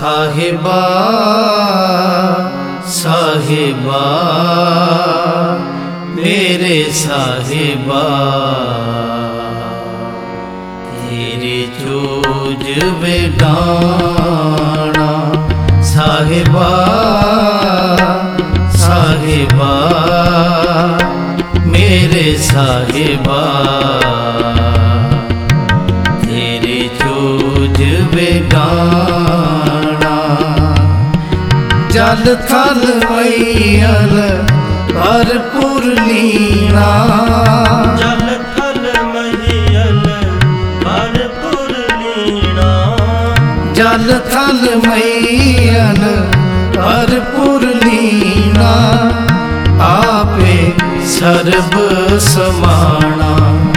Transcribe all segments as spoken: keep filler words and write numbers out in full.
साहिबा साहिबा मेरे साहिबा तेरी चूज बेडाना साहिबा साहिबा मेरे साहिबा तेरी चूज बेडाना जल थल मैयल भरपूर लीना जल थल मैयल भरपूर लीना जल थल मैयल भरपूर लीना आपे सर्ब समाना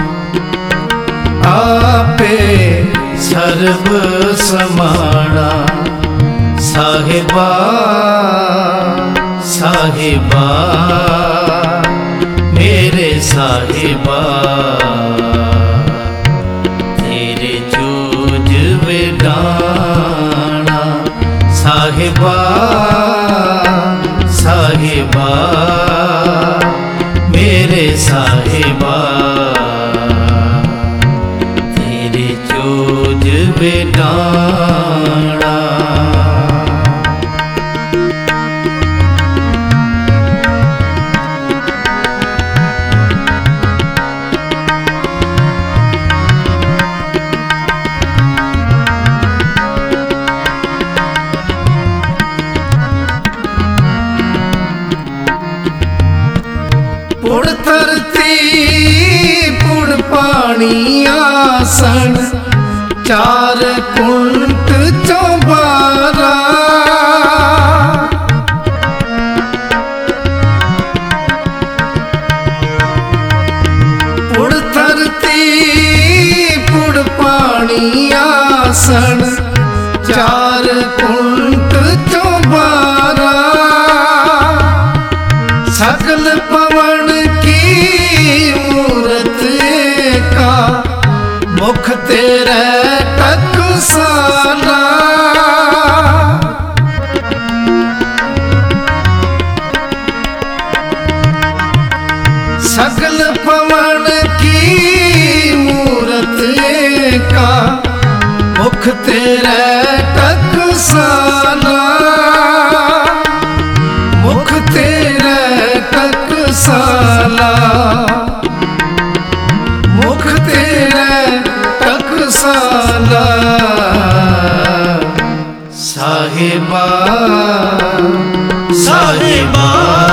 आपे सर्ब समाना साहिबा साहिबा मेरे साहिबा तेरे चूज बेडाना साहिबा साहिबा मेरे साहिबा तेरे चूज बेडाना पुड़ धरती पुड़ पानी आसन चार कुंट चौबारा पुड़ धरती पुड़ पानी आसन चार कुंट चौबारा सकल पवन की मूरत का मुख तेरे टकसाला सकल पवन की मूरत का मुख तेरे टकसाला मुख तेरे टकसाला मुख तेरे टकसाला साहिबा साहिबा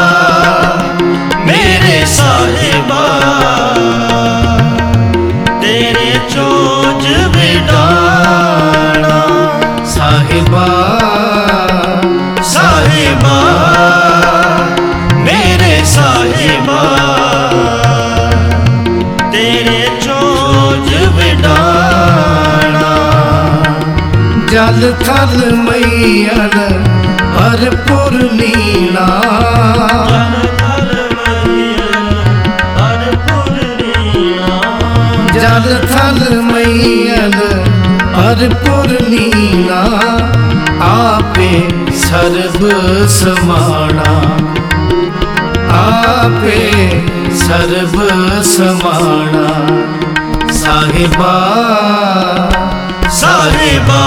मेरे साहिबा तेरे चोज बेडाना साहिबा साहिबा मेरे साहिबा तेरे चोज बेडाना जल थल मैयल भरपूर लीना जल थल मैयल भरपूर लीना जल थल मैयल भरपूर लीना आपे सर्ब समाना आपे सर्ब समाना साहिबा साहिबा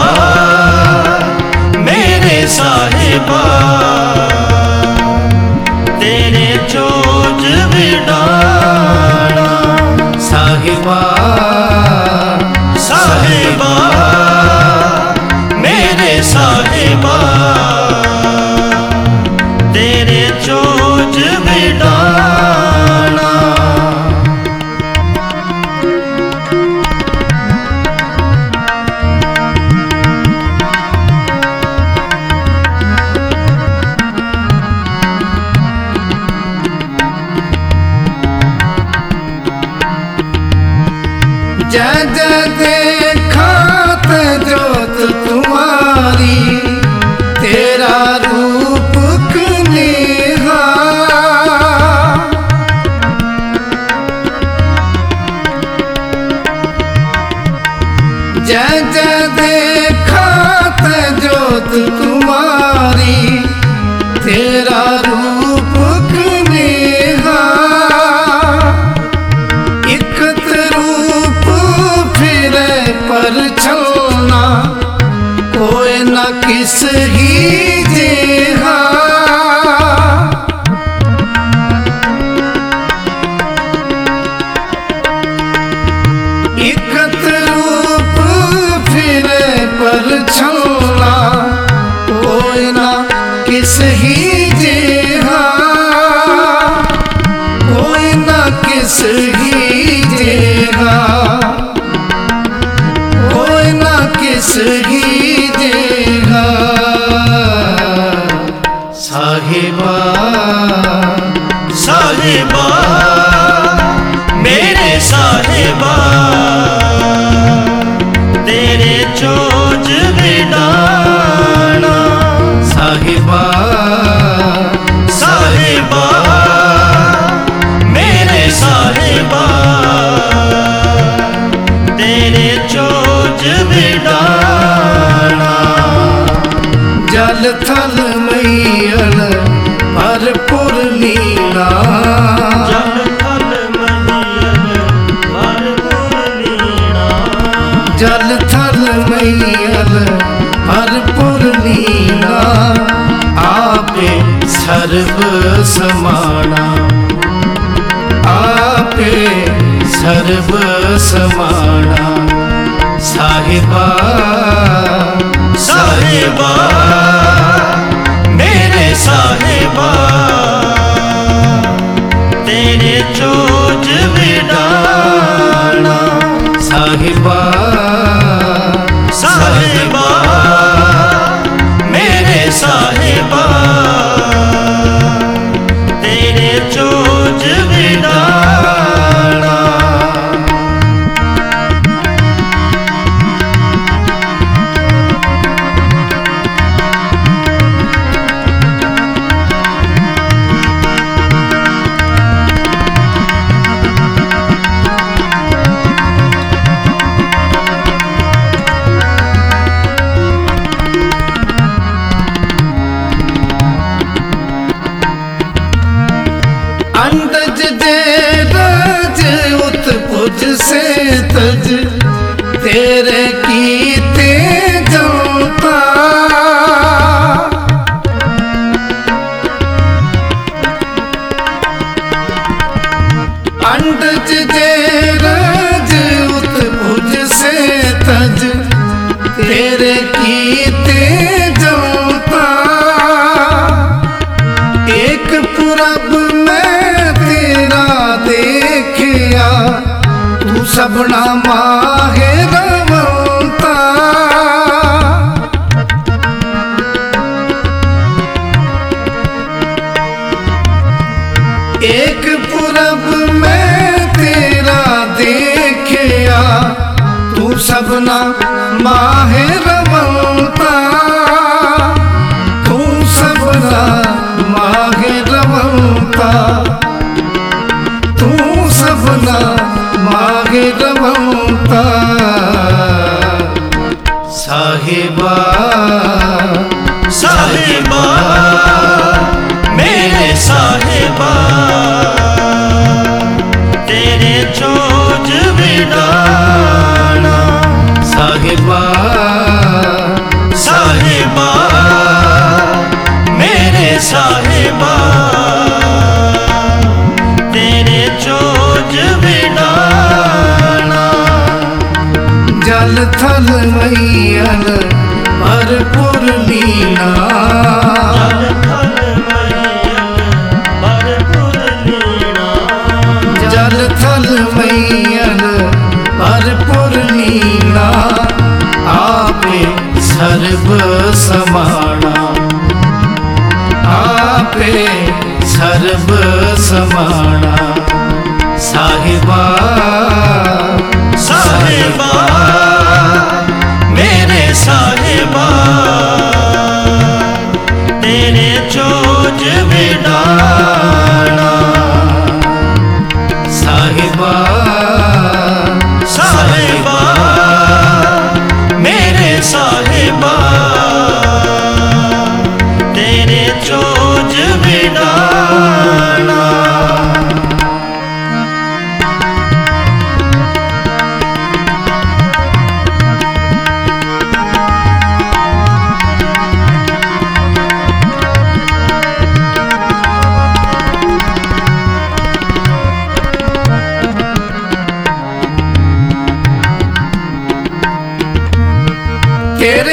मेरे साहिबा तेरे चोज बेडाना साहिबा साहिबा मेरे साहिबा तेरे चोज बेडाना जय जय देखत जोत तुम्हारी तेरा रूप कनेहा जय जय देखत जोत किस ही जेहा इकत रूप फिर पर छलना कोई ना किस ही जेहा कोई ना किस ही जेहा कोई ना किस ही जेहा साहिबा साहिबा मेरे साहिबा तेरे चोज बिडाना साहिबा साहिबा मेरे साहिबा तेरे चोज बिडाना जल थल मैयल भरपुर लीला जल थल मैयल भरपुर लीला जल थल मैयल भरपुर लीला आपे सर्व समाना आपे सर्व समाना साहिबा साहिबा मेरे साहिबा तेरे चोज बिडाना साहिबा साहिबा मेरे साहिबा तेरे चोज बिडाना अंडज दे रज उत्पुज से तज तेरे कीते जनता अंडज दे रज उत्पुज से तज तेरे कीते जनता एक पुरब में तेरा देखिया तू सबना माहे रवंता एक पुरब में तेरा देखिया तू सबना माहे रवंता तू सबना माहे रवंता तू सबना माहे रवंता साहिबा साहिबा मेरे साहिबा तेरे चोज बिडाना साहिबा साहिबा मेरे साहिबा तेरे चोज बिडाना जल थल मैयल भरपुर लीला जल थल मैयल भरपुर लीला जल थल मैयल भरपुर लीला आपे सर्व समाना आपे सर्व समाना साहिबा साहिबा मेरे साहिबा तेरे चोज बिडाना साहिबा साहिबा मेरे साहिबा तेरे चोज बिडाना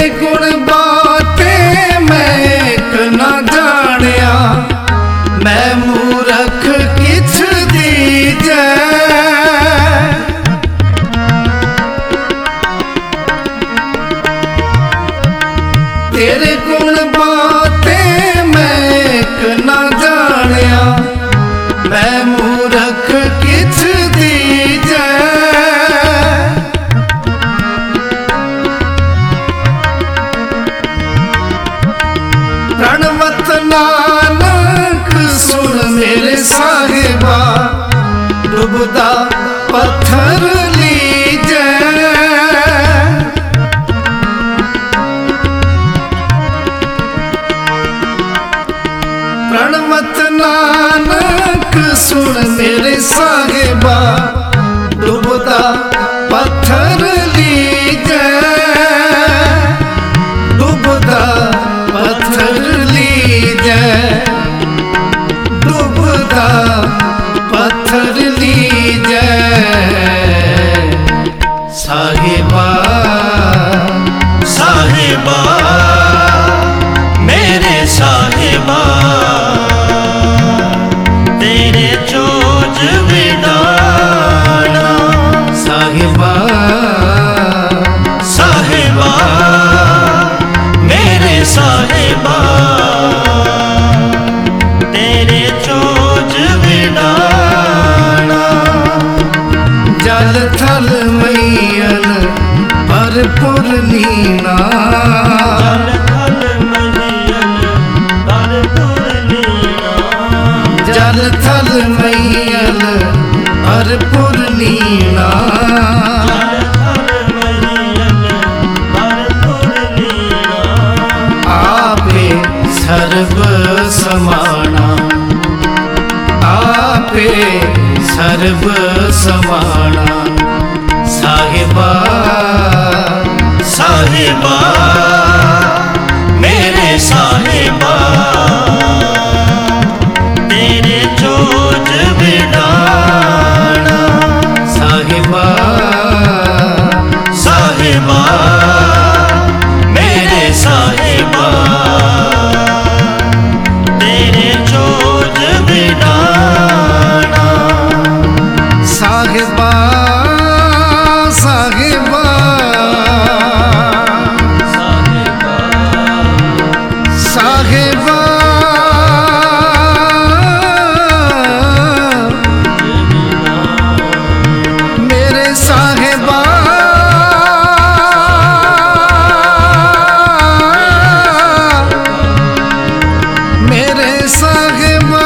तेरे गुण बातें मैं एक ना जानिया, मैं मूरख किछ दीजै। तेरे गुण बातें मैं एक ना जानिया, मैं मूरख किछ दीजै। प्रणवत नानक सुन मेरे साहिबा, डुबदा पत्थर लीजै। प्रणवत नानक सुन मेरे साहिबा, डुबदा पत्थर लीजै। डुबदा पत्थर लीजै, डुबदा पत्थर लीजै। साहिबा साहिबा मेरे साहिबा, तेरे चोज विडाना। साहिबा साहिबा मेरे साहिबा, तेरे चोज विडाना। जल थल मैयल भरपुर नीना, जल थल मैयल भरपुर नीना। जल थल मैयल भरपुर नीना। जल थल मैयल भरपुर नीना। आपे सर्व समाना, आपे सर्व समाना। साहिबा साहिबा मेरे साहिबा, तेरे चोज विडाना। साहिबा साहिबा मेरे साहिबा, तेरे चोज विडाना। साहिबा साहिबा साहिबा मेरे साहिबा, मेरे साहिबा,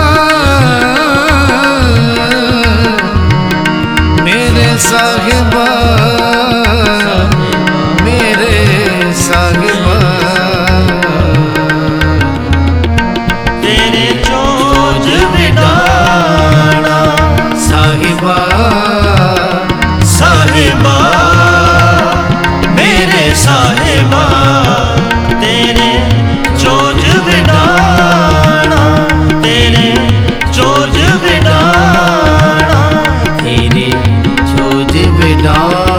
मेरे साहिबा, मेरे साहिबा। तेरे चोज विडाना। साहिबा साहिबा मेरे साहिबा, तेरे चोज विडाना। तेरे चोज विडाना। तेरे छोज विडाना।